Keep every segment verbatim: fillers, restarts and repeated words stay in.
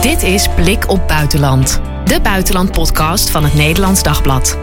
Dit is Blik op Buitenland. De buitenlandpodcast van het Nederlands Dagblad.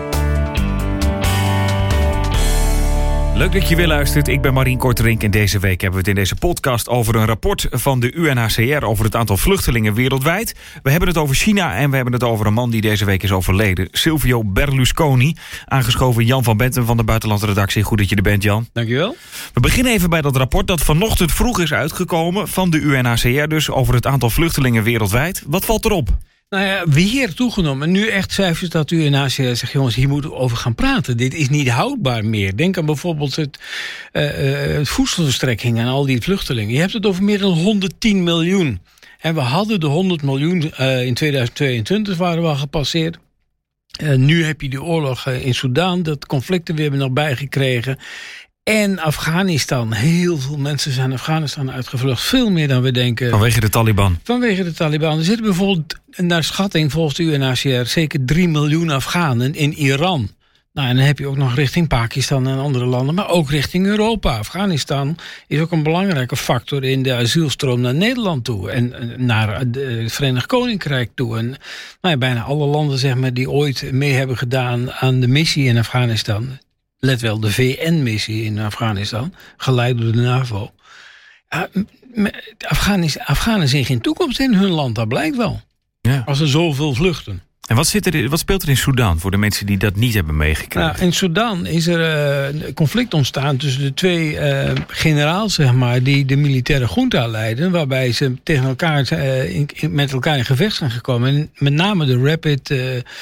Leuk dat je weer luistert. Ik ben Marien Korterink en deze week hebben we het in deze podcast over een rapport van de U N H C R over het aantal vluchtelingen wereldwijd. We hebben het over China en we hebben het over een man die deze week is overleden. Silvio Berlusconi. Aangeschoven Jan van Bentem van de buitenlandredactie. Goed dat je er bent, Jan. Dankjewel. We beginnen even bij dat rapport dat vanochtend vroeg is uitgekomen van de U N H C R dus over het aantal vluchtelingen wereldwijd. Wat valt erop? Nou ja, weer toegenomen. En nu echt cijfers dat de U N H C R zegt, jongens, hier moeten we over gaan praten. Dit is niet houdbaar meer. Denk aan bijvoorbeeld het, uh, het voedselverstrekking en al die vluchtelingen. Je hebt het over meer dan honderdtien miljoen. En we hadden de honderd miljoen uh, in tweeduizend tweeëntwintig waren we al gepasseerd. Uh, nu heb je die oorlog uh, in Sudan, dat conflict er weer nog bijgekregen. En Afghanistan. Heel veel mensen zijn Afghanistan uitgevlucht. Veel meer dan we denken. Vanwege de Taliban. Vanwege de Taliban. Er zitten bijvoorbeeld, naar schatting volgens de U N H C R, zeker drie miljoen Afghanen in Iran. Nou, en dan heb je ook nog richting Pakistan en andere landen, maar ook richting Europa. Afghanistan is ook een belangrijke factor in de asielstroom naar Nederland toe. En naar het Verenigd Koninkrijk toe. En nou ja, bijna alle landen, zeg maar, die ooit mee hebben gedaan aan de missie in Afghanistan. Let wel, de V N-missie in Afghanistan, geleid door de NAVO. Ja, Afghanen, Afghanen zien geen toekomst in hun land, dat blijkt wel. Ja. Als er zoveel vluchten. En wat, zit er, wat speelt er in Sudan voor de mensen die dat niet hebben meegekregen? Nou, in Sudan is er uh, een conflict ontstaan tussen de twee uh, generaals, zeg maar, die de militaire junta leiden, waarbij ze tegen elkaar, uh, in, in, met elkaar in gevecht zijn gekomen. En met name de Rapid uh, uh,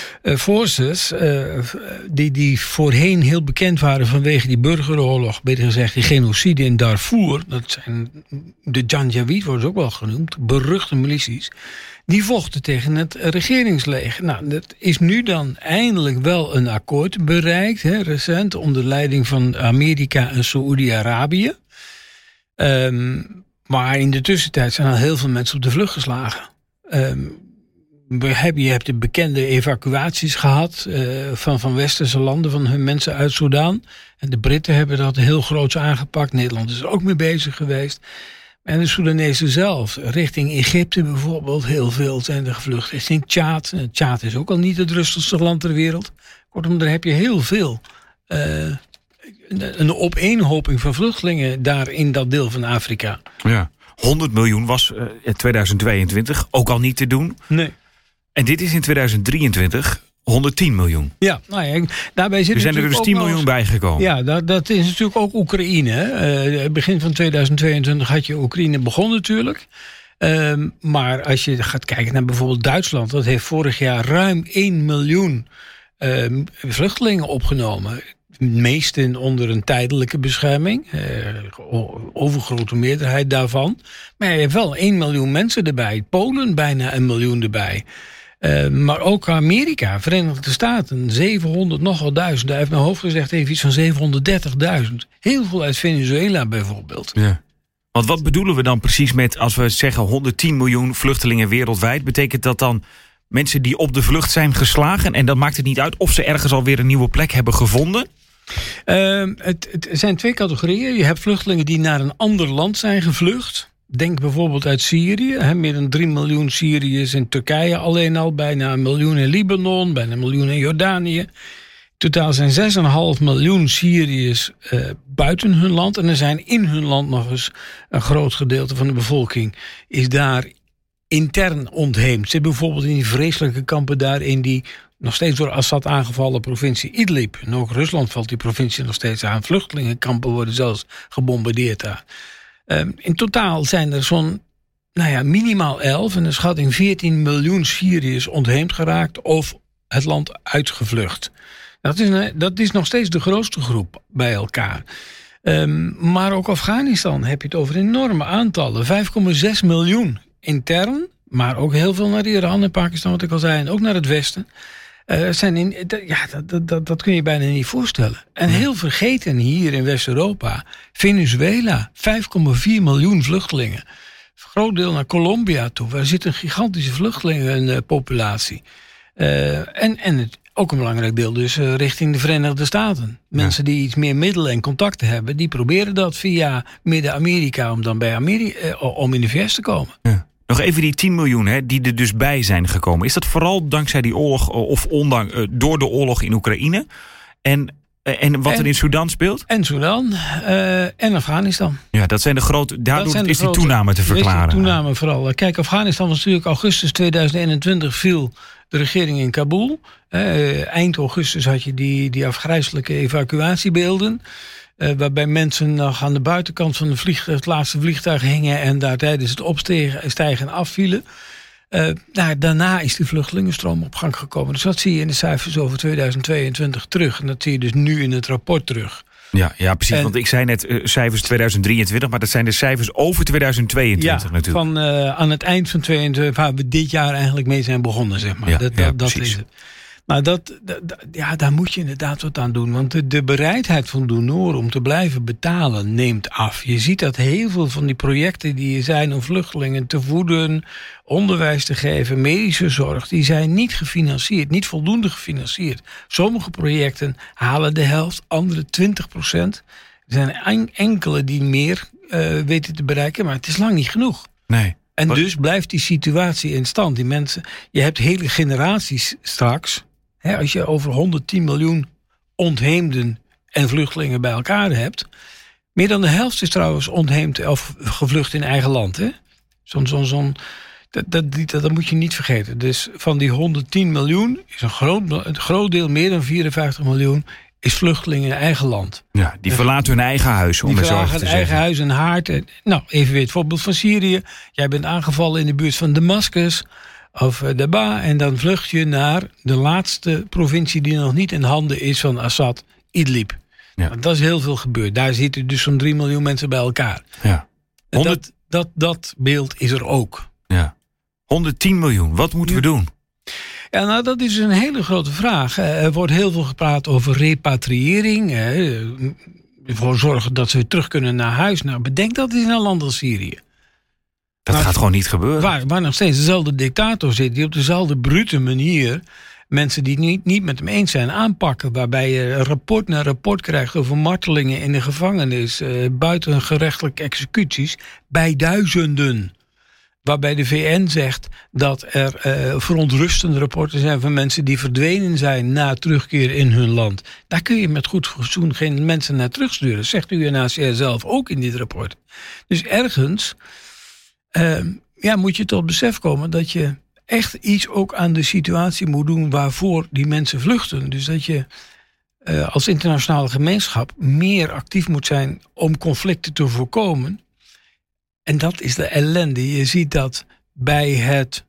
Forces, uh, die, die voorheen heel bekend waren vanwege die burgeroorlog, beter gezegd die genocide in Darfur. Dat zijn de Janjaweed, worden ze ook wel genoemd, beruchte milities. Die vochten tegen het regeringsleger. Nou, dat is nu dan eindelijk wel een akkoord bereikt, hè, recent, onder leiding van Amerika en Saoedi-Arabië. Um, maar in de tussentijd zijn al heel veel mensen op de vlucht geslagen. Um, we hebben, je hebt de bekende evacuaties gehad uh, van, van westerse landen, van hun mensen uit Sudan. En de Britten hebben dat heel groots aangepakt. Nederland is er ook mee bezig geweest. En de Soedanezen zelf, richting Egypte bijvoorbeeld, heel veel zijn er gevlucht. Richting Tjaad. Tjaad is ook al niet het rustigste land ter wereld. Kortom, daar heb je heel veel. Uh, een opeenhoping van vluchtelingen daar in dat deel van Afrika. Ja, honderd miljoen was uh, in tweeduizend tweeëntwintig ook al niet te doen. Nee. En dit is in tweeduizend drieëntwintig honderdtien miljoen. Ja, nou ja, daarbij zit er zijn er dus tien miljoen bijgekomen. Ja, dat, dat is natuurlijk ook Oekraïne. Uh, begin van tweeduizend tweeëntwintig had je Oekraïne begonnen natuurlijk. Uh, maar als je gaat kijken naar bijvoorbeeld Duitsland, dat heeft vorig jaar ruim één miljoen uh, vluchtelingen opgenomen. Meesten onder een tijdelijke bescherming. Uh, overgrote meerderheid daarvan. Maar je hebt wel één miljoen mensen erbij. Polen bijna een miljoen erbij. Uh, maar ook Amerika, Verenigde Staten, zevenhonderd nogal duizend. Hij heeft mijn hoofd gezegd even iets van zevenhonderddertigduizend. Heel veel uit Venezuela bijvoorbeeld. Ja. Want wat bedoelen we dan precies met, als we zeggen honderdtien miljoen vluchtelingen wereldwijd? Betekent dat dan mensen die op de vlucht zijn geslagen? En dan maakt het niet uit of ze ergens alweer een nieuwe plek hebben gevonden? Uh, het, het zijn twee categorieën. Je hebt vluchtelingen die naar een ander land zijn gevlucht. Denk bijvoorbeeld uit Syrië. Hè, meer dan drie miljoen Syriërs in Turkije alleen al. Bijna een miljoen in Libanon. Bijna een miljoen in Jordanië. In totaal zijn zes komma vijf miljoen Syriërs uh, buiten hun land. En er zijn in hun land nog eens een groot gedeelte van de bevolking is daar intern ontheemd. Ze hebben bijvoorbeeld in die vreselijke kampen daar in die nog steeds door Assad aangevallen provincie Idlib. En ook Rusland valt die provincie nog steeds aan. Vluchtelingenkampen worden zelfs gebombardeerd daar. Um, in totaal zijn er zo'n nou ja, minimaal elf en een schatting veertien miljoen Syriërs ontheemd geraakt of het land uitgevlucht. Dat is, een, dat is nog steeds de grootste groep bij elkaar. Um, maar ook Afghanistan heb je het over enorme aantallen. vijf komma zes miljoen intern, maar ook heel veel naar Iran en Pakistan, wat ik al zei, en ook naar het westen. Uh, zijn in, ja, dat, dat, dat kun je bijna niet voorstellen. En heel vergeten hier in West-Europa, Venezuela, vijf komma vier miljoen vluchtelingen. Een groot deel naar Colombia toe. Waar zit een gigantische vluchtelingenpopulatie. Uh, en en het, ook een belangrijk deel dus uh, richting de Verenigde Staten. Mensen ja. die iets meer middelen en contacten hebben, die proberen dat via Midden-Amerika om dan bij Amerika, uh, om in de V S te komen. Ja. Nog even die tien miljoen hè, die er dus bij zijn gekomen. Is dat vooral dankzij die oorlog of ondanks, uh, door de oorlog in Oekraïne? En, uh, en wat en, er in Sudan speelt? En Sudan uh, en Afghanistan. Ja, dat zijn de grote. Daardoor de is grote, die toename te verklaren. Die toename vooral. Kijk, Afghanistan was natuurlijk augustus tweeduizend eenentwintig viel de regering in Kabul. Uh, eind augustus had je die, die afgrijselijke evacuatiebeelden. Uh, waarbij mensen nog aan de buitenkant van de vliegtuig, het laatste vliegtuig hingen en daar tijdens het opstijgen afvielen. Uh, nou, daarna is die vluchtelingenstroom op gang gekomen. Dus dat zie je in de cijfers over tweeduizend tweeëntwintig terug. En dat zie je dus nu in het rapport terug. Ja, ja precies. En, want ik zei net uh, cijfers tweeduizend drieëntwintig, maar dat zijn de cijfers over tweeduizend tweeëntwintig ja, natuurlijk. Van uh, aan het eind van tweeëntwintig, waar we dit jaar eigenlijk mee zijn begonnen, zeg maar. Ja, dat, ja, dat, dat precies. is het. Maar dat, dat, ja, daar moet je inderdaad wat aan doen. Want de, de bereidheid van donoren om te blijven betalen neemt af. Je ziet dat heel veel van die projecten die er zijn om vluchtelingen te voeden, onderwijs te geven, medische zorg, die zijn niet gefinancierd, niet voldoende gefinancierd. Sommige projecten halen de helft, andere twintig procent. Er zijn enkele die meer uh, weten te bereiken, maar het is lang niet genoeg. Nee. En wat? dus blijft die situatie in stand. Die mensen, je hebt hele generaties straks. Hè, als je over honderdtien miljoen ontheemden en vluchtelingen bij elkaar hebt. Meer dan de helft is trouwens ontheemd of gevlucht in eigen land. Hè? Zo'n, zo'n, zo'n, dat, dat, dat, dat moet je niet vergeten. Dus van die honderdtien miljoen is een groot, een groot deel, meer dan vierenvijftig miljoen, is vluchtelingen in eigen land. Ja, die verlaten hun eigen huis, om die het zo even te verlaten zeggen. eigen huis en haard. En, nou, even weer het voorbeeld van Syrië. Jij bent aangevallen in de buurt van Damascus of Daba en dan vlucht je naar de laatste provincie die nog niet in handen is van Assad, Idlib. Ja. Dat is heel veel gebeurd. Daar zitten dus zo'n drie miljoen mensen bij elkaar. Ja. honderd... dat, dat, dat beeld is er ook. Ja. honderdtien miljoen, wat moeten we doen? Ja, nou, dat is een hele grote vraag. Er wordt heel veel gepraat over repatriëring. Ervoor zorgen dat ze weer terug kunnen naar huis. Nou, bedenk dat is in een land als Syrië. Dat maar, gaat gewoon niet gebeuren. Waar, waar nog steeds dezelfde dictator zit, die op dezelfde brute manier mensen die het niet, niet met hem eens zijn aanpakken. Waarbij je rapport na rapport krijgt over martelingen in de gevangenis, uh, buitengerechtelijke executies bij duizenden. Waarbij de V N zegt dat er uh, verontrustende rapporten zijn van mensen die verdwenen zijn na terugkeer in hun land. Daar kun je met goed fatsoen geen mensen naar terugsturen. Zegt de U N H C R zelf ook in dit rapport. Dus ergens uh, ja, moet je tot besef komen dat je echt iets ook aan de situatie moet doen waarvoor die mensen vluchten. Dus dat je uh, als internationale gemeenschap meer actief moet zijn om conflicten te voorkomen. En dat is de ellende. Je ziet dat bij het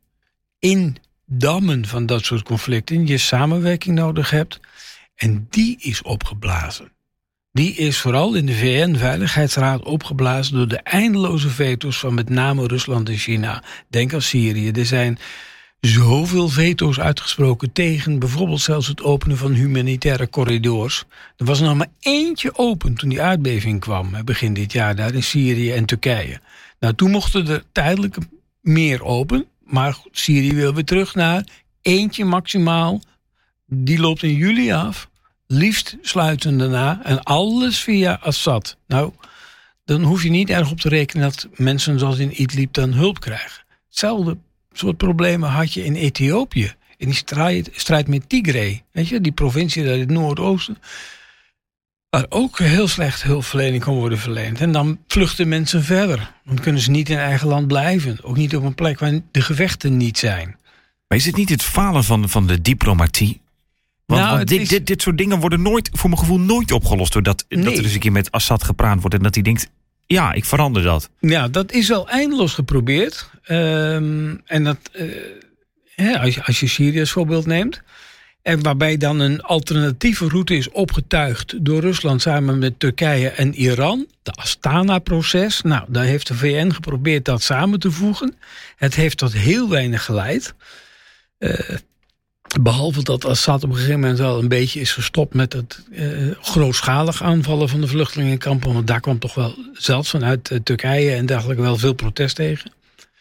indammen van dat soort conflicten je samenwerking nodig hebt. En die is opgeblazen. Die is vooral in de V N-veiligheidsraad opgeblazen door de eindeloze veto's van met name Rusland en China. Denk aan Syrië. Er zijn zoveel veto's uitgesproken tegen bijvoorbeeld zelfs het openen van humanitaire corridors. Er was er nog maar eentje open toen die aardbeving kwam, begin dit jaar daar in Syrië en Turkije. Nou, toen mochten er tijdelijk meer open, maar Syrië wil weer terug naar eentje maximaal. Die loopt in juli af, liefst sluiten daarna en alles via Assad. Nou, dan hoef je niet erg op te rekenen dat mensen zoals in Idlib dan hulp krijgen. Hetzelfde soort problemen had je in Ethiopië. In die strijd, strijd met Tigray. Weet je, die provincie daar in het noordoosten. Waar ook heel slecht hulpverlening kon worden verleend. En dan vluchten mensen verder. Dan kunnen ze niet in eigen land blijven. Ook niet op een plek waar de gevechten niet zijn. Maar is het niet het falen van, van de diplomatie? Want, nou, want dit, is... dit, dit soort dingen worden nooit, voor mijn gevoel nooit opgelost. Doordat nee. dat er dus een keer met Assad gepraat wordt. En dat hij denkt, ja, ik verander dat. Ja, dat is wel eindeloos geprobeerd. Um, en dat, uh, ja, als, je, als je Syrië als voorbeeld neemt. En waarbij dan een alternatieve route is opgetuigd door Rusland samen met Turkije en Iran. De Astana-proces. Nou, daar heeft de V N geprobeerd dat samen te voegen. Het heeft tot heel weinig geleid. Uh, behalve dat Assad op een gegeven moment wel een beetje is gestopt met het uh, grootschalig aanvallen van de vluchtelingenkampen. Want daar kwam toch wel zelfs vanuit uh, Turkije en dergelijke wel veel protest tegen.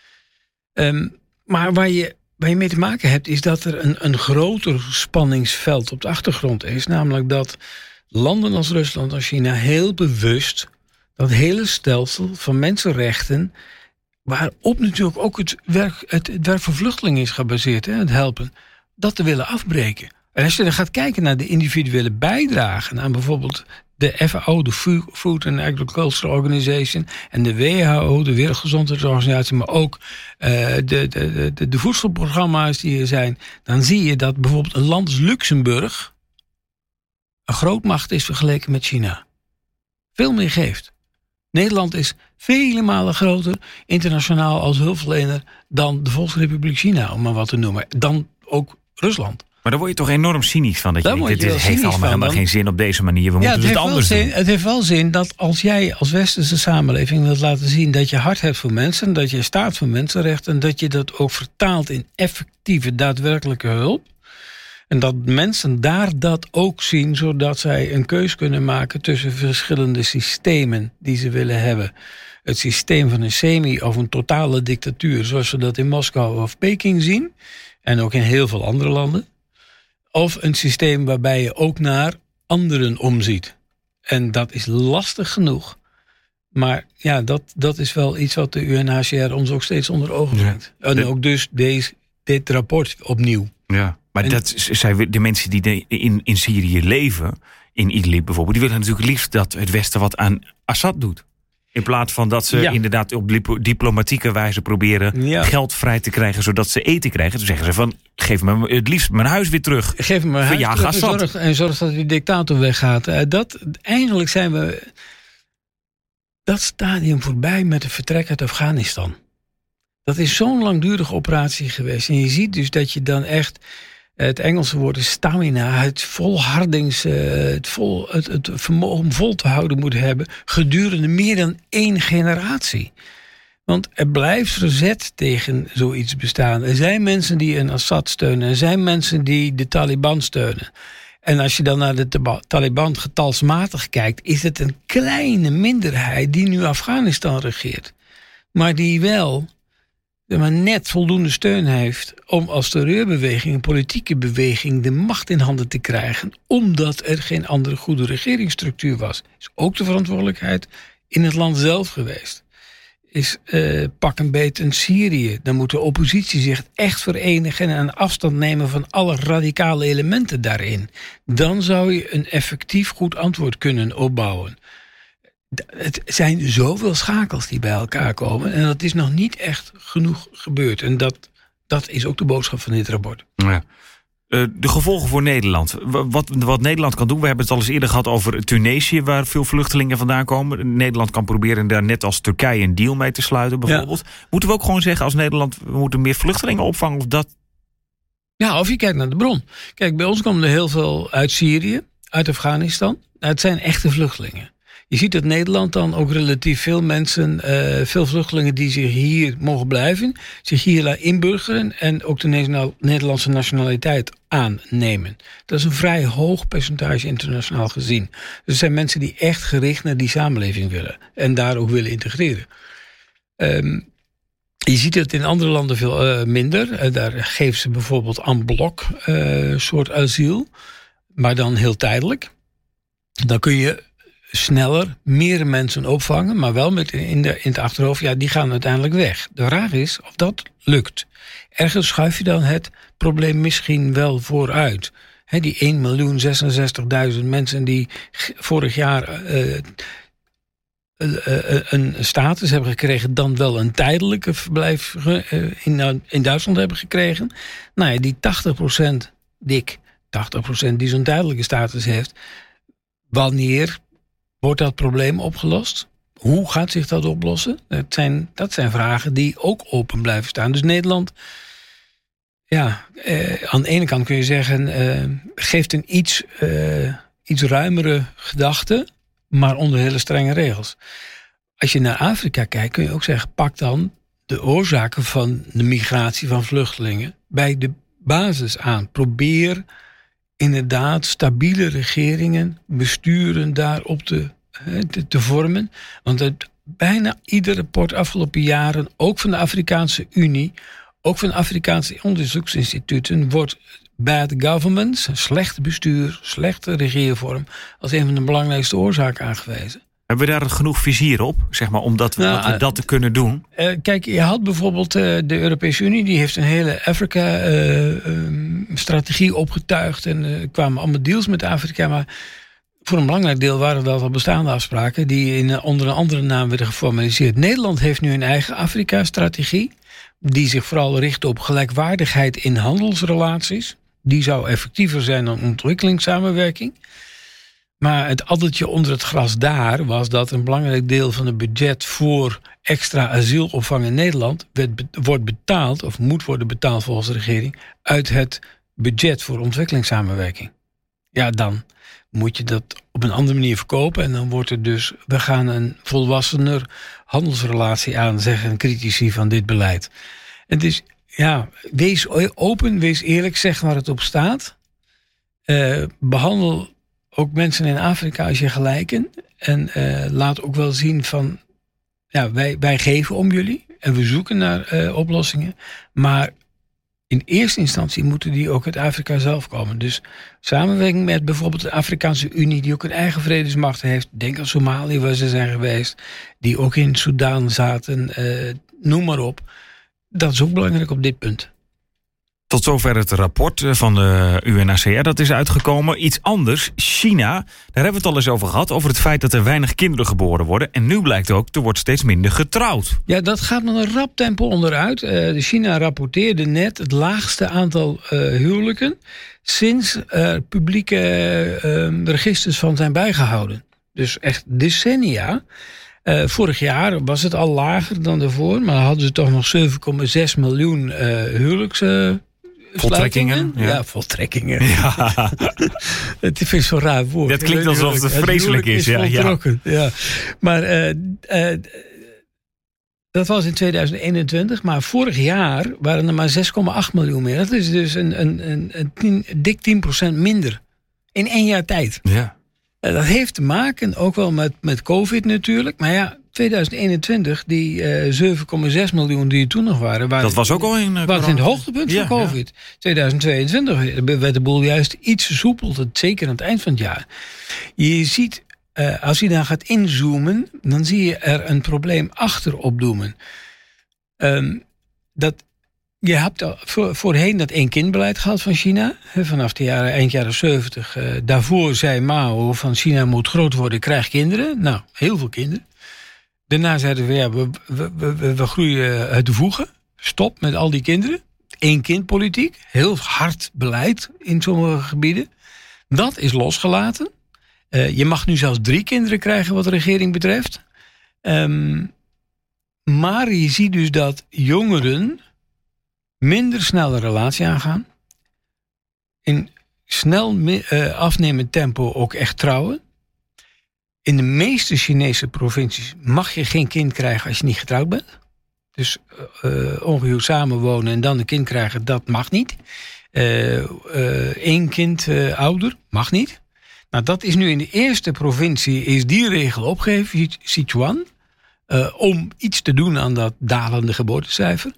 Um, maar waar je... Waar je mee te maken hebt, is dat er een, een groter spanningsveld op de achtergrond is. Namelijk dat landen als Rusland en China heel bewust dat hele stelsel van mensenrechten waarop natuurlijk ook het werk, het, het werk van vluchtelingen is gebaseerd, hè, het helpen, dat te willen afbreken. En als je dan gaat kijken naar de individuele bijdragen aan bijvoorbeeld de F A O, de Food and Agriculture Organization, en de W H O, de Wereldgezondheidsorganisatie, maar ook uh, de, de, de, de voedselprogramma's die er zijn, dan zie je dat bijvoorbeeld een land als Luxemburg een grootmacht is vergeleken met China. Veel meer geeft. Nederland is vele malen groter internationaal als hulpverlener dan de Volksrepubliek China, om maar wat te noemen. Dan ook Rusland. Maar daar word je toch enorm cynisch van. Dat je denkt, dit heeft allemaal helemaal geen zin op deze manier. We ja, moeten het, het anders zin, doen. Het heeft wel zin dat als jij als westerse samenleving wilt laten zien dat je hart hebt voor mensen, dat je staat voor mensenrechten, en dat je dat ook vertaalt in effectieve, daadwerkelijke hulp. En dat mensen daar dat ook zien, zodat zij een keus kunnen maken tussen verschillende systemen die ze willen hebben. Het systeem van een semi- of een totale dictatuur, zoals we dat in Moskou of Peking zien, en ook in heel veel andere landen. Of een systeem waarbij je ook naar anderen omziet. En dat is lastig genoeg. Maar ja, dat, dat is wel iets wat de U N H C R ons ook steeds onder ogen brengt. Ja. En de, ook dus deze, dit rapport opnieuw. Ja, maar en, dat zijn de mensen die de, in, in Syrië leven, in Idlib bijvoorbeeld, die willen natuurlijk liefst dat het Westen wat aan Assad doet. In plaats van dat ze ja. inderdaad op diplomatieke wijze proberen ja. geld vrij te krijgen, zodat ze eten krijgen. Toen zeggen ze van, geef me het liefst mijn huis weer terug. Geef me mijn huis terug en zorg, en zorg dat die dictator weggaat. Dat, eindelijk zijn we dat stadium voorbij met het vertrek uit Afghanistan. Dat is zo'n langdurige operatie geweest. En je ziet dus dat je dan echt, het Engelse woord is stamina, het volhardings, het, vol, het, het vermogen om vol te houden moet hebben gedurende meer dan één generatie. Want er blijft verzet tegen zoiets bestaan. Er zijn mensen die een Assad steunen. Er zijn mensen die de Taliban steunen. En als je dan naar de Taliban getalsmatig kijkt, is het een kleine minderheid die nu Afghanistan regeert. Maar die wel maar net voldoende steun heeft om als terreurbeweging, een politieke beweging, de macht in handen te krijgen, omdat er geen andere goede regeringsstructuur was. Is ook de verantwoordelijkheid in het land zelf geweest. Is uh, pak een beet in Syrië. Dan moet de oppositie zich echt verenigen en afstand nemen van alle radicale elementen daarin. Dan zou je een effectief goed antwoord kunnen opbouwen. Het zijn zoveel schakels die bij elkaar komen. En dat is nog niet echt genoeg gebeurd. En dat, dat is ook de boodschap van dit rapport. Ja. Uh, de gevolgen voor Nederland. Wat, wat Nederland kan doen, we hebben het al eens eerder gehad over Tunesië, waar veel vluchtelingen vandaan komen. Nederland kan proberen daar net als Turkije een deal mee te sluiten bijvoorbeeld. Ja. Moeten we ook gewoon zeggen als Nederland, we moeten meer vluchtelingen opvangen of dat? Ja, of je kijkt naar de bron. Kijk, bij ons komen er heel veel uit Syrië, uit Afghanistan. Het zijn echte vluchtelingen. Je ziet dat Nederland dan ook relatief veel mensen, uh, veel vluchtelingen die zich hier mogen blijven, zich hier laten inburgeren en ook de Nederlandse nationaliteit aannemen. Dat is een vrij hoog percentage internationaal gezien. Dus er zijn mensen die echt gericht naar die samenleving willen en daar ook willen integreren. Um, je ziet het in andere landen veel uh, minder. Uh, daar geven ze bijvoorbeeld en bloc uh, soort asiel, maar dan heel tijdelijk. Dan kun je sneller meer mensen opvangen, maar wel met in, de, in het achterhoofd, ja, die gaan uiteindelijk weg. De vraag is of dat lukt. Ergens schuif je dan het probleem misschien wel vooruit. He, die één miljoen zesenzestigduizend mensen die vorig jaar uh, uh, uh, een status hebben gekregen, dan wel een tijdelijke verblijf uh, in, in Duitsland hebben gekregen. Nou ja, die tachtig procent, dik tachtig procent die zo'n tijdelijke status heeft, wanneer wordt dat probleem opgelost? Hoe gaat zich dat oplossen? Dat zijn, dat zijn vragen die ook open blijven staan. Dus Nederland, ja, eh, aan de ene kant kun je zeggen, eh, geeft een iets, eh, iets ruimere gedachte, maar onder hele strenge regels. Als je naar Afrika kijkt, kun je ook zeggen, pak dan de oorzaken van de migratie van vluchtelingen bij de basis aan. Probeer inderdaad stabiele regeringen, besturen daarop te, te, te vormen. Want uit bijna ieder rapport afgelopen jaren, ook van de Afrikaanse Unie, ook van Afrikaanse onderzoeksinstituten, wordt bad governance, slecht bestuur, slechte regeervorm, als een van de belangrijkste oorzaken aangewezen. Hebben we daar genoeg vizier op, zeg maar, om dat, nou, dat, we dat te kunnen doen? Uh, kijk, je had bijvoorbeeld uh, de Europese Unie, die heeft een hele Afrika-strategie uh, um, opgetuigd. En er uh, kwamen allemaal deals met Afrika. Maar voor een belangrijk deel waren dat al bestaande afspraken die in, uh, onder een andere naam werden geformaliseerd. Nederland heeft nu een eigen Afrika-strategie, die zich vooral richt op gelijkwaardigheid in handelsrelaties. Die zou effectiever zijn dan ontwikkelingssamenwerking. Maar het addertje onder het gras daar was dat een belangrijk deel van het budget voor extra asielopvang in Nederland werd, wordt betaald, of moet worden betaald volgens de regering, uit het budget voor ontwikkelingssamenwerking. Ja, dan moet je dat op een andere manier verkopen en dan wordt er dus, we gaan een volwassener handelsrelatie aan, zeggen critici van dit beleid. Het is, ja, wees open, wees eerlijk, zeg waar het op staat. Uh, behandel ook mensen in Afrika als je gelijken. En uh, laat ook wel zien van, ja, wij, wij geven om jullie. En we zoeken naar uh, oplossingen. Maar in eerste instantie moeten die ook uit Afrika zelf komen. Dus samenwerking met bijvoorbeeld de Afrikaanse Unie, die ook een eigen vredesmacht heeft. Denk aan Somalië, waar ze zijn geweest. Die ook in Soedan zaten. Uh, noem maar op. Dat is ook belangrijk op dit punt. Tot zover het rapport van de U N H C R. Dat is uitgekomen. Iets anders, China. Daar hebben we het al eens over gehad. Over het feit dat er weinig kinderen geboren worden. En nu blijkt ook, er wordt steeds minder getrouwd. Ja, dat gaat met een rap tempo onderuit. Uh, China rapporteerde net het laagste aantal uh, huwelijken sinds er uh, publieke uh, registers van zijn bijgehouden. Dus echt decennia. Uh, vorig jaar was het al lager dan daarvoor. Maar hadden ze toch nog zeven komma zes miljoen uh, huwelijks... Uh, Voltrekkingen? Ja, ja voltrekkingen. Ja. Het is zo'n raar woord. Dat klinkt alsof het vreselijk is. is ja, ja. ja. Maar uh, uh, dat was in tweeduizend eenentwintig. Maar vorig jaar waren er maar zes komma acht miljoen meer. Dat is dus een, een, een, een, tien, dik tien procent minder. In één jaar tijd. Ja. Uh, dat heeft te maken ook wel met, met COVID natuurlijk. Maar ja, tweeduizend eenentwintig, die uh, zeven komma zes miljoen die er toen nog waren... waren dat was ook al in uh, was in het hoogtepunt ja, van COVID. Ja. tweeduizend tweeëntwintig werd de boel juist iets versoepeld. Zeker aan het eind van het jaar. Je ziet, uh, als je dan gaat inzoomen, dan zie je er een probleem achter opdoemen. Um, dat... Je hebt al voor, voorheen dat één-kind-beleid gehad van China. He, vanaf de jaren, eind jaren zeventig. Uh, daarvoor zei Mao van China moet groot worden, krijg kinderen. Nou, heel veel kinderen. Daarna zeiden we, ja, we, we, we, we groeien uit de voegen. Stop met al die kinderen. Eén-kind-politiek. Heel hard beleid in sommige gebieden. Dat is losgelaten. Uh, je mag nu zelfs drie kinderen krijgen wat de regering betreft. Um, maar je ziet dus dat jongeren minder snel een relatie aangaan. In snel uh, afnemend tempo ook echt trouwen. In de meeste Chinese provincies mag je geen kind krijgen als je niet getrouwd bent. Dus uh, ongehuwd samenwonen en dan een kind krijgen, dat mag niet. Uh, uh, één kind uh, ouder, mag niet. Nou, dat is nu in de eerste provincie, is die regel opgegeven, Sichuan, uh, om iets te doen aan dat dalende geboortecijfer.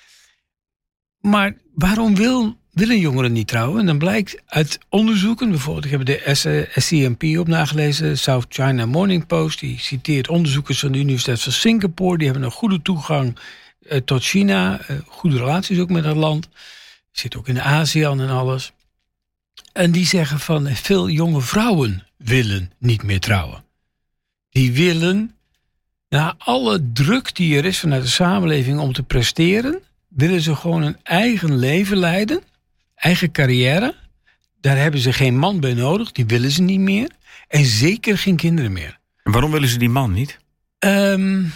Maar waarom wil, willen jongeren niet trouwen? En dan blijkt uit onderzoeken, bijvoorbeeld, ik heb de S C M P op nagelezen, South China Morning Post, die citeert onderzoekers van de Universiteit van Singapore, die hebben een goede toegang uh, tot China, uh, goede relaties ook met dat land, zit ook in de ASEAN en alles. En die zeggen van veel jonge vrouwen willen niet meer trouwen. Die willen, na alle druk die er is vanuit de samenleving om te presteren, willen ze gewoon een eigen leven leiden, eigen carrière. Daar hebben ze geen man bij nodig, die willen ze niet meer. En zeker geen kinderen meer. En waarom willen ze die man niet? Um,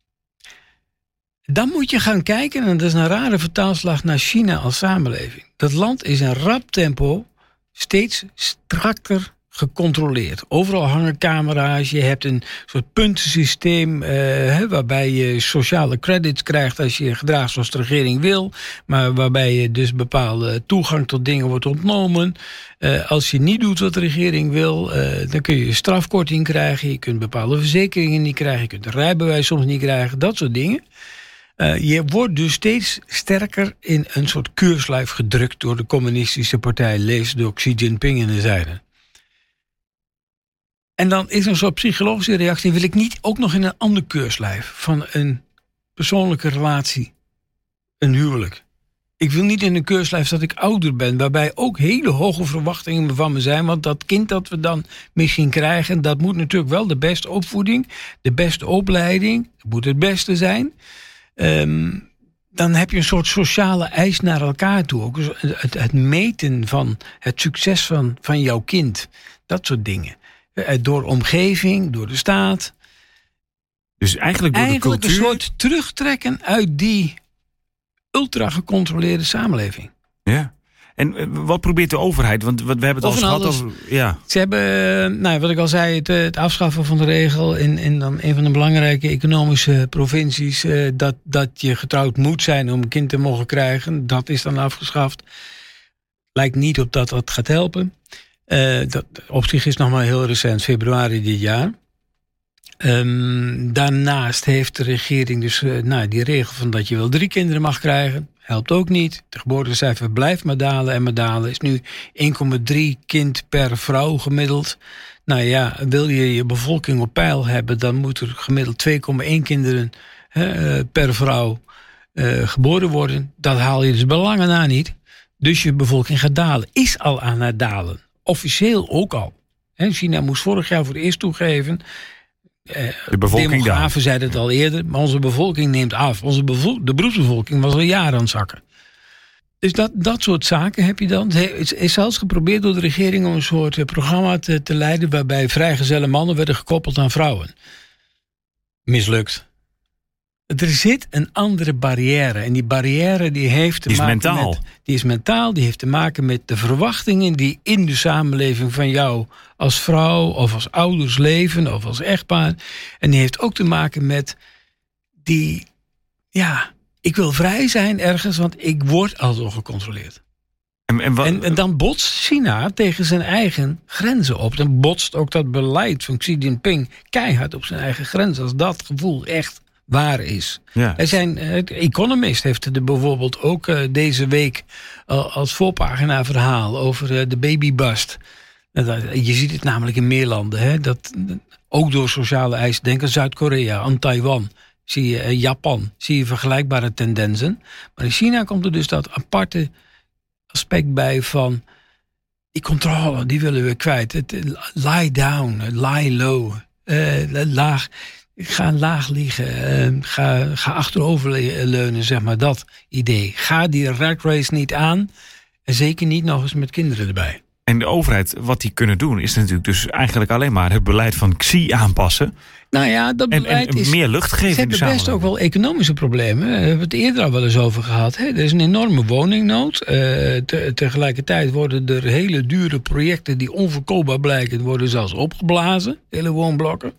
dan moet je gaan kijken, en dat is een rare vertaalslag naar China als samenleving. Dat land is in rap tempo steeds strakker gecontroleerd. Overal hangen camera's, je hebt een soort puntensysteem uh, hè, waarbij je sociale credits krijgt als je je gedraagt zoals de regering wil, maar waarbij je dus bepaalde toegang tot dingen wordt ontnomen. Uh, als je niet doet wat de regering wil, uh, dan kun je strafkorting krijgen, je kunt bepaalde verzekeringen niet krijgen, je kunt een rijbewijs soms niet krijgen, dat soort dingen. Uh, je wordt dus steeds sterker in een soort keurslijf gedrukt door de communistische partij, lees door Xi Jinping en de zijde. En dan is er een soort psychologische reactie. Wil ik niet ook nog in een ander keurslijf van een persoonlijke relatie, een huwelijk. Ik wil niet in een keurslijf dat ik ouder ben, waarbij ook hele hoge verwachtingen van me zijn. Want dat kind dat we dan misschien krijgen, dat moet natuurlijk wel de beste opvoeding, de beste opleiding, het moet het beste zijn. Um, dan heb je een soort sociale eis naar elkaar toe. Ook het, het meten van het succes van, van jouw kind. Dat soort dingen. Door omgeving, door de staat. Dus eigenlijk door eigenlijk de cultuur... een soort terugtrekken uit die ultra gecontroleerde samenleving. Ja. En wat probeert de overheid? Want we hebben het al gehad over... Ja. Ze hebben, nou, wat ik al zei, het, het afschaffen van de regel in, in dan een van de belangrijke economische provincies, uh, dat, dat je getrouwd moet zijn om een kind te mogen krijgen. Dat is dan afgeschaft. Lijkt niet op dat dat gaat helpen. Uh, dat op zich is nog maar heel recent, februari dit jaar. Um, daarnaast heeft de regering dus uh, nou, die regel van dat je wel drie kinderen mag krijgen. Helpt ook niet. De geboortecijfer blijft maar dalen en maar dalen. Is nu één komma drie kind per vrouw gemiddeld. Nou ja, wil je je bevolking op peil hebben, dan moet er gemiddeld twee komma één kinderen uh, per vrouw uh, geboren worden. Dat haal je dus bij lange na niet. Dus je bevolking gaat dalen. Is al aan het dalen. Officieel ook al. He, China moest vorig jaar voor het eerst toegeven. De bevolking Demografen zeiden het al eerder, maar onze bevolking neemt af. Onze bevol- de beroepsbevolking was al jaren aan het zakken. Dus dat, dat soort zaken heb je dan. Het is zelfs geprobeerd door de regering om een soort programma te, te leiden waarbij vrijgezelle mannen werden gekoppeld aan vrouwen. Mislukt. Er zit een andere barrière. En die barrière die heeft te die is maken mentaal. met... Die is mentaal. Die heeft te maken met de verwachtingen die in de samenleving van jou als vrouw of als ouders leven of als echtpaar. En die heeft ook te maken met die... Ja, ik wil vrij zijn ergens, want ik word al zo gecontroleerd. En, en, wat, en, en dan botst China tegen zijn eigen grenzen op. Dan botst ook dat beleid van Xi Jinping keihard op zijn eigen grenzen. Als dat gevoel echt waar is. Ja. Er zijn, uh, Economist heeft er bijvoorbeeld ook uh, deze week uh, als voorpagina verhaal over uh, de babybust. Uh, je ziet het namelijk in meer landen. Hè, dat, uh, ook door sociale eisen. Denk aan Zuid-Korea, aan Taiwan. Zie je uh, Japan. Zie je vergelijkbare tendensen. Maar in China komt er dus dat aparte aspect bij van die controle, die willen we kwijt. Het, uh, lie down, uh, lie low. Uh, laag. Ga laag liggen, uh, ga, ga achteroverleunen, zeg maar, dat idee. Ga die rat race niet aan, en zeker niet nog eens met kinderen erbij. En de overheid, wat die kunnen doen, is natuurlijk dus eigenlijk alleen maar het beleid van Xi aanpassen. Nou ja, dat beleid en, en is... meer lucht geven ze in de hebben best ook wel economische problemen. We hebben het eerder al wel eens over gehad. Hè. Er is een enorme woningnood. Uh, te, tegelijkertijd worden er hele dure projecten die onverkoopbaar blijken, worden zelfs opgeblazen. Hele woonblokken.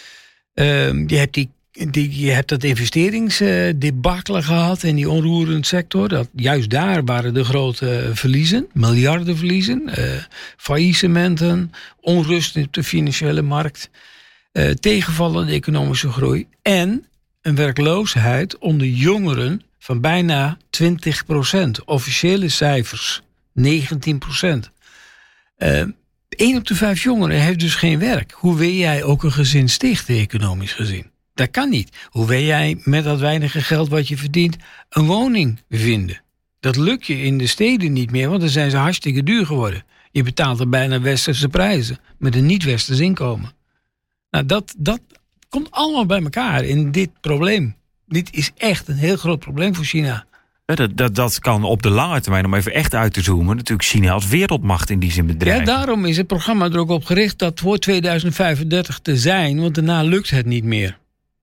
Uh, je, hebt die, die, je hebt dat investeringsdebakkelen gehad in die onroerende sector. Dat, juist daar waren de grote verliezen, miljardenverliezen, uh, faillissementen, onrust op de financiële markt, uh, tegenvallende economische groei en een werkloosheid onder jongeren van bijna twintig procent. Officiële cijfers, negentien procent. Uh, Eén op de vijf jongeren heeft dus geen werk. Hoe wil jij ook een gezin stichten, economisch gezien? Dat kan niet. Hoe wil jij met dat weinige geld wat je verdient een woning vinden? Dat lukt je in de steden niet meer, want dan zijn ze hartstikke duur geworden. Je betaalt er bijna westerse prijzen met een niet-westers inkomen. Nou, dat, dat komt allemaal bij elkaar in dit probleem. Dit is echt een heel groot probleem voor China. Dat, dat, dat kan op de lange termijn, om even echt uit te zoomen, natuurlijk China als wereldmacht in die zin bedrijven. Ja, daarom is het programma er ook op gericht dat voor tweeduizend vijfendertig te zijn, want daarna lukt het niet meer.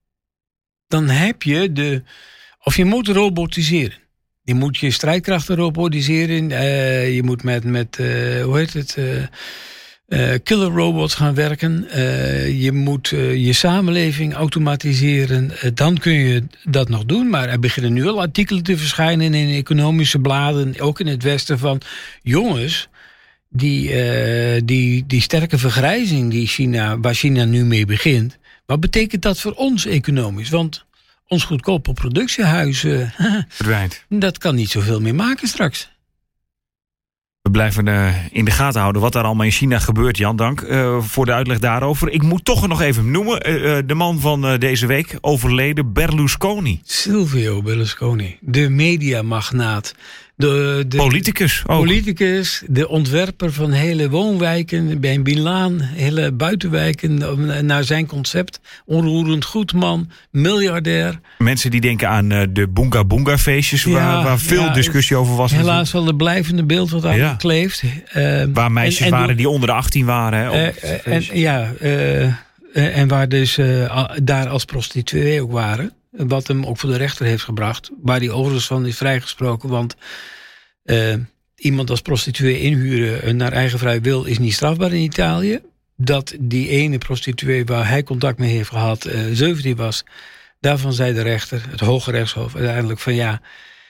Dan heb je de... Of je moet robotiseren. Je moet je strijdkrachten robotiseren. Uh, je moet met, met uh, hoe heet het... Uh, Uh, killer robots gaan werken. Uh, je moet uh, je samenleving automatiseren. Uh, dan kun je dat nog doen. Maar er beginnen nu al artikelen te verschijnen in economische bladen, ook in het Westen, van jongens, die, uh, die, die sterke vergrijzing die China, waar China nu mee begint, wat betekent dat voor ons economisch? Want ons goedkope productiehuis, uh, verdwijnt. Dat kan niet zoveel meer maken straks. We blijven uh, in de gaten houden wat daar allemaal in China gebeurt. Jan, dank uh, voor de uitleg daarover. Ik moet toch nog even noemen. Uh, de man van uh, deze week, overleden, Berlusconi. Silvio Berlusconi, de mediamagnaat. De, de politicus ook. Politicus, de ontwerper van hele woonwijken bij Milaan, hele buitenwijken naar zijn concept. Onroerend goed man, miljardair. Mensen die denken aan uh, de Boonga Boonga feestjes, ja, waar, waar veel ja, discussie over was. Helaas wel de blijvende beeld wat aan ja. kleeft. Uh, waar meisjes en, en waren die onder de achttien waren. Hè, uh, en, ja, uh, uh, en waar dus uh, daar als prostituee ook waren. Wat hem ook voor de rechter heeft gebracht. Waar hij overigens van is vrijgesproken. Want uh, iemand als prostituee inhuren naar eigen vrije wil is niet strafbaar in Italië. Dat die ene prostituee waar hij contact mee heeft gehad uh, zeventien was. Daarvan zei de rechter, het Hoge Rechtshof, uiteindelijk van ja.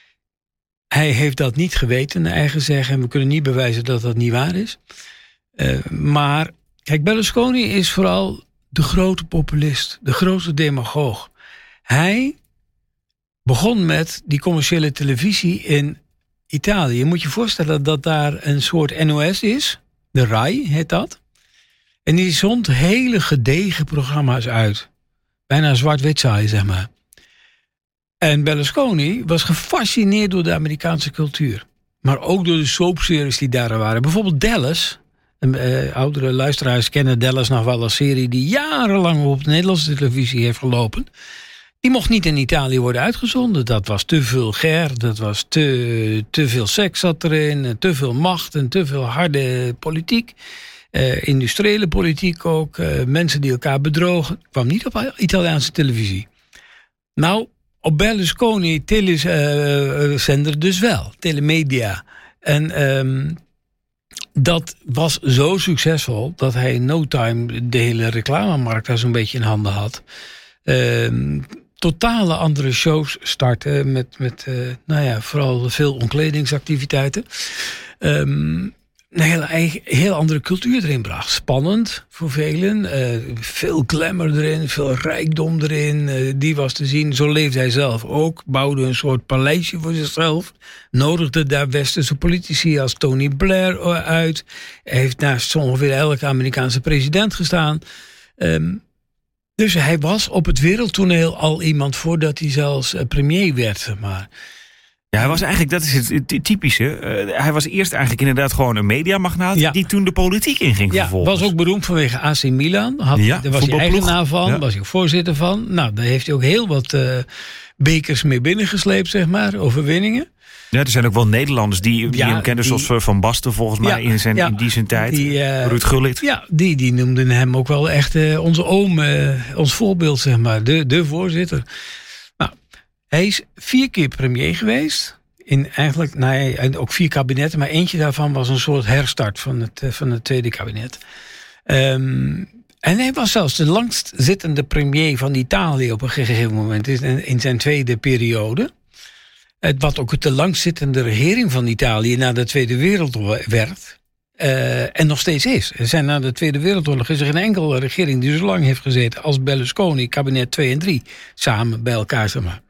Hij heeft dat niet geweten naar eigen zeggen. En we kunnen niet bewijzen dat dat niet waar is. Uh, maar kijk, Berlusconi is vooral de grote populist. De grote demagoog. Hij begon met die commerciële televisie in Italië. Je moet je voorstellen dat daar een soort N O S is. De Rai heet dat. En die zond hele gedegen programma's uit. Bijna zwart-wit saai, zeg maar. En Berlusconi was gefascineerd door de Amerikaanse cultuur. Maar ook door de soapseries die daar waren. Bijvoorbeeld Dallas. Uh, oudere luisteraars kennen Dallas nog wel als serie die jarenlang op de Nederlandse televisie heeft gelopen. Die mocht niet in Italië worden uitgezonden. Dat was te vulgair, dat was te, te veel seks zat erin, te veel macht en te veel harde politiek. Uh, industriële politiek ook, uh, mensen die elkaar bedrogen. Kwam niet op Italiaanse televisie. Nou, op Berlusconi telezender uh, dus wel, telemedia. En um, dat was zo succesvol dat hij in no time de hele reclamemarkt daar zo'n beetje in handen had. Um, totale andere shows starten met, met uh, nou ja, vooral veel onkledingsactiviteiten. Um, een hele eigen, heel andere cultuur erin bracht. Spannend voor velen. Uh, veel glamour erin, veel rijkdom erin. Uh, die was te zien. Zo leefde hij zelf ook. Bouwde een soort paleisje voor zichzelf. Nodigde daar westerse politici als Tony Blair uit. Hij heeft naast ongeveer elke Amerikaanse president gestaan. Um, Dus hij was op het wereldtoneel al iemand voordat hij zelfs premier werd. Maar ja, hij was eigenlijk, dat is het typische. Uh, hij was eerst eigenlijk inderdaad gewoon een mediamagnaat ja. die toen de politiek inging ja, vervolgens. Was ook beroemd vanwege A C Milan. Had, ja, daar was hij eigenaar van, ja. was hij ook voorzitter van. Nou, daar heeft hij ook heel wat uh, bekers mee binnengesleept, zeg maar, overwinningen. Ja, er zijn ook wel Nederlanders die, die ja, hem kennen, die, zoals Van Basten volgens mij ja, in, zijn, ja, in die zijn tijd. Die, uh, Ruud Gullit. Ja, die, die noemden hem ook wel echt uh, onze oom, uh, ons voorbeeld, zeg maar, de, de voorzitter. Nou, hij is vier keer premier geweest. In eigenlijk, nou, ook vier kabinetten, maar eentje daarvan was een soort herstart van het, uh, van het tweede kabinet. Um, en hij was zelfs de langstzittende premier van Italië op een gegeven moment in, in zijn tweede periode. Wat ook de langstzittende regering van Italië na de Tweede Wereldoorlog werd. Uh, en nog steeds is. Er zijn na de Tweede Wereldoorlog is er geen enkele regering die zo lang heeft gezeten als Berlusconi, kabinet twee en drie, samen bij elkaar, zeg maar.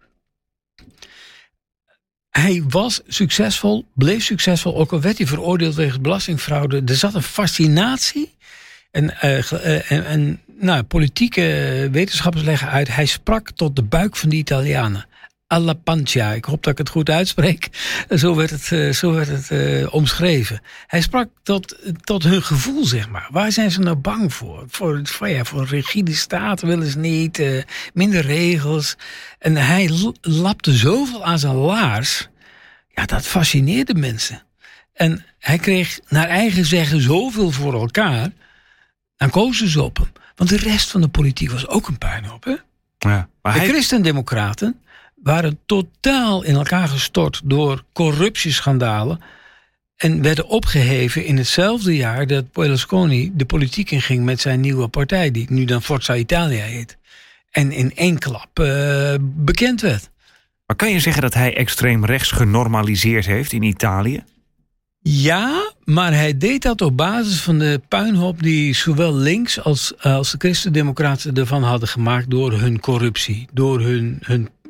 Hij was succesvol, bleef succesvol, ook al werd hij veroordeeld wegens belastingfraude. Er zat een fascinatie. En, uh, uh, en, en nou, politieke wetenschappers leggen uit, hij sprak tot de buik van de Italianen. Alla pancia, ik hoop dat ik het goed uitspreek. Zo werd het, uh, zo werd het uh, omschreven. Hij sprak tot, tot hun gevoel, zeg maar. Waar zijn ze nou bang voor? Voor, voor, ja, voor rigide staat willen ze niet, uh, minder regels. En hij lapte zoveel aan zijn laars. Ja, dat fascineerde mensen. En hij kreeg naar eigen zeggen zoveel voor elkaar. Dan kozen ze op hem. Want de rest van de politiek was ook een puinhoop, hè? Ja, maar de hij... christendemocraten waren totaal in elkaar gestort door corruptieschandalen en werden opgeheven in hetzelfde jaar dat Berlusconi de politiek inging met zijn nieuwe partij, die nu dan Forza Italia heet. En in één klap uh, bekend werd. Maar kan je zeggen dat hij extreem rechts genormaliseerd heeft in Italië? Ja, maar hij deed dat op basis van de puinhoop die zowel links als, als de christendemocraten ervan hadden gemaakt door hun corruptie, door hun, hun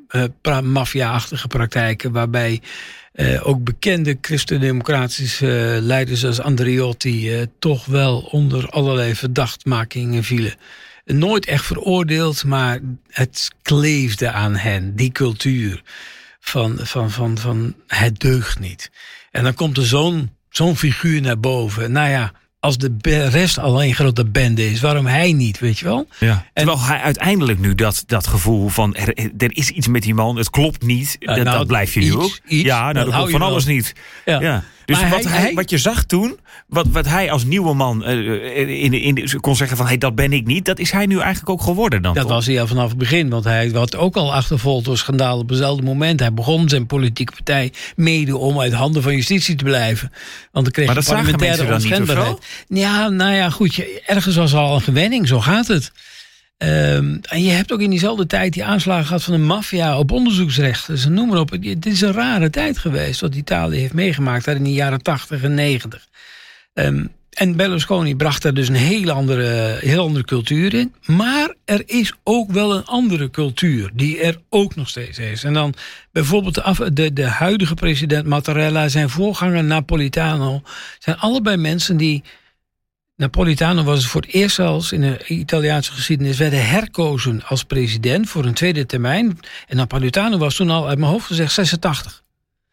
uh, maffia-achtige praktijken, waarbij uh, ook bekende christendemocratische uh, leiders als Andreotti uh, toch wel onder allerlei verdachtmakingen vielen. Nooit echt veroordeeld, maar het kleefde aan hen, die cultuur van, van, van, van het deugt niet. En dan komt er zo'n, zo'n figuur naar boven. Nou ja, als de rest al een grote bende is, waarom hij niet, weet je wel? Ja. En, terwijl hij uiteindelijk nu dat, dat gevoel van er, er is iets met die man, het klopt niet, uh, dat, nou, dat blijf je nu iets, ook. Iets, ja, nou, dat klopt van alles niet. Ja. Ja. Dus maar wat, hij, hij, hij, wat je zag toen, wat, wat hij als nieuwe man uh, in, in, in, kon zeggen van hey, dat ben ik niet, dat is hij nu eigenlijk ook geworden dan. Dat toch? was hij al vanaf het begin, want hij had ook al achtervolgd door schandaal op hetzelfde moment. Hij begon zijn politieke partij mede om uit handen van justitie te blijven. Want dan kreeg maar je dat zagen mensen dan niet, of zo? Ja, nou ja, goed, je, ergens was al een gewenning, zo gaat het. Um, en je hebt ook in diezelfde tijd die aanslagen gehad van de maffia op onderzoeksrechten. Noem maar op. Het is een rare tijd geweest wat Italië heeft meegemaakt daar in de jaren tachtig en negentig. Um, en Berlusconi bracht daar dus een heel andere, heel andere cultuur in. Maar er is ook wel een andere cultuur die er ook nog steeds is. En dan bijvoorbeeld de, af, de, de huidige president Mattarella, zijn voorganger Napolitano, zijn allebei mensen die... Napolitano was voor het eerst zelfs in de Italiaanse geschiedenis werden herkozen als president voor een tweede termijn. En Napolitano was toen al uit mijn hoofd gezegd zesentachtig.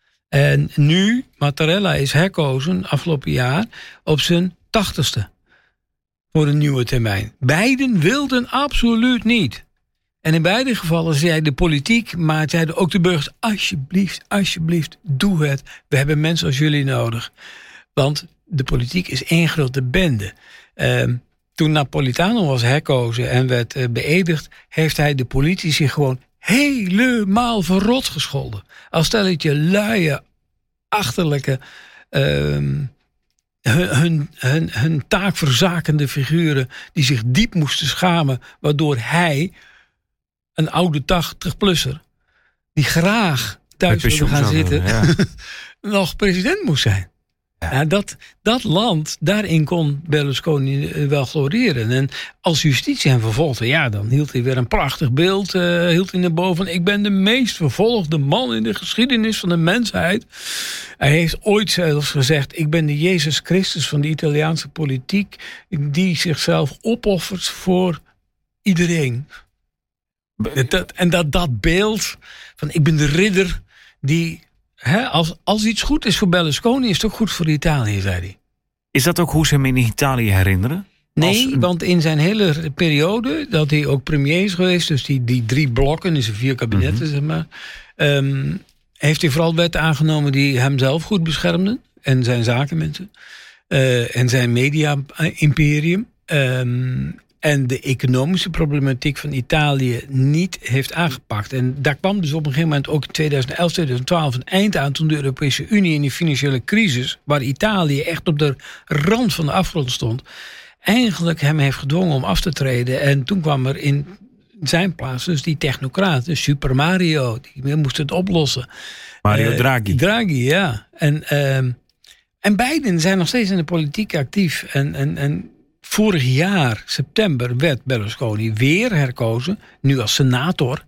En nu, Mattarella is herkozen afgelopen jaar op zijn tachtigste voor een nieuwe termijn. Beiden wilden absoluut niet. En in beide gevallen zei de politiek, maar zeiden ook de burgers, alsjeblieft, alsjeblieft, doe het. We hebben mensen als jullie nodig. Want de politiek is één grote bende. Uh, toen Napolitano was herkozen en werd uh, beëdigd, heeft hij de politici gewoon helemaal verrot gescholden. Als stelletje luie, achterlijke, uh, hun, hun, hun, hun taakverzakende figuren die zich diep moesten schamen, waardoor hij, een oude tachtig-plusser, die graag thuis wilde gaan zitten, ja. nog president moest zijn. Ja. Nou, dat, dat land, daarin kon Berlusconi wel gloriëren. En als justitie hem vervolgde, ja, dan hield hij weer een prachtig beeld. Uh, hield hij naar boven. Ik ben de meest vervolgde man in de geschiedenis van de mensheid. Hij heeft ooit zelfs gezegd, ik ben de Jezus Christus van de Italiaanse politiek, die zichzelf opoffert voor iedereen. Dat, en dat, dat beeld van ik ben de ridder die... He, als, als iets goed is voor Berlusconi, is het ook goed voor Italië, zei hij. Is dat ook hoe ze hem in Italië herinneren? Nee, als... want in zijn hele periode, dat hij ook premier is geweest, dus die, die drie blokken, in zijn vier kabinetten, mm-hmm. zeg maar, um, heeft hij vooral wetten aangenomen die hem zelf goed beschermden en zijn zakenmensen uh, en zijn media-imperium. Um, En de economische problematiek van Italië niet heeft aangepakt. En daar kwam dus op een gegeven moment ook in tweeduizend elf, tweeduizend twaalf een eind aan toen de Europese Unie in die financiële crisis, waar Italië echt op de rand van de afgrond stond, eigenlijk hem heeft gedwongen om af te treden. En toen kwam er in zijn plaats dus die technocraat, dus Super Mario, die moest het oplossen. Mario Draghi. Uh, Draghi, ja. En, uh, en beiden zijn nog steeds in de politiek actief. En, en, en vorig jaar, september, werd Berlusconi weer herkozen. Nu als senator.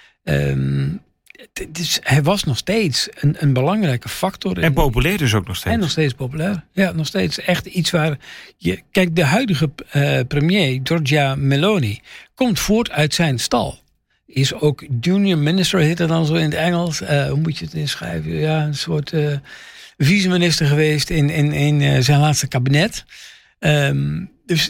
Um, dus hij was nog steeds een, een belangrijke factor. En populair dus ook nog steeds. En nog steeds populair. Ja, nog steeds echt iets waar je... Kijk, de huidige uh, premier, Giorgia Meloni, komt voort uit zijn stal. Is ook junior minister, heet dat dan zo in het Engels. Uh, hoe moet je het inschrijven? Ja, een soort uh, vice-minister geweest in, in, in uh, zijn laatste kabinet. Um, dus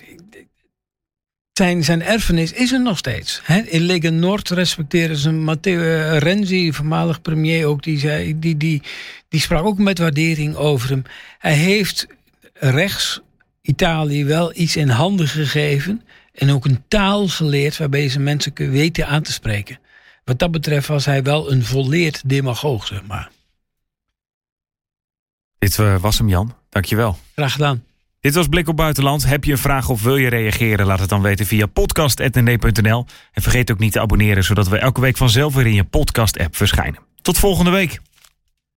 zijn, zijn erfenis is er nog steeds. He, in Lega Nord respecteren ze Matteo Renzi, voormalig premier ook, die, zei, die, die, die sprak ook met waardering over hem. Hij heeft rechts Italië wel iets in handen gegeven en ook een taal geleerd waarbij ze mensen kunnen weten aan te spreken. Wat dat betreft was hij wel een volleerd demagoog, zeg maar. Dit uh, was hem, Jan. Dankjewel. Graag gedaan. Dit was Blik op Buitenland. Heb je een vraag of wil je reageren? Laat het dan weten via podcast punt n d punt n l. En vergeet ook niet te abonneren, zodat we elke week vanzelf weer in je podcast-app verschijnen. Tot volgende week.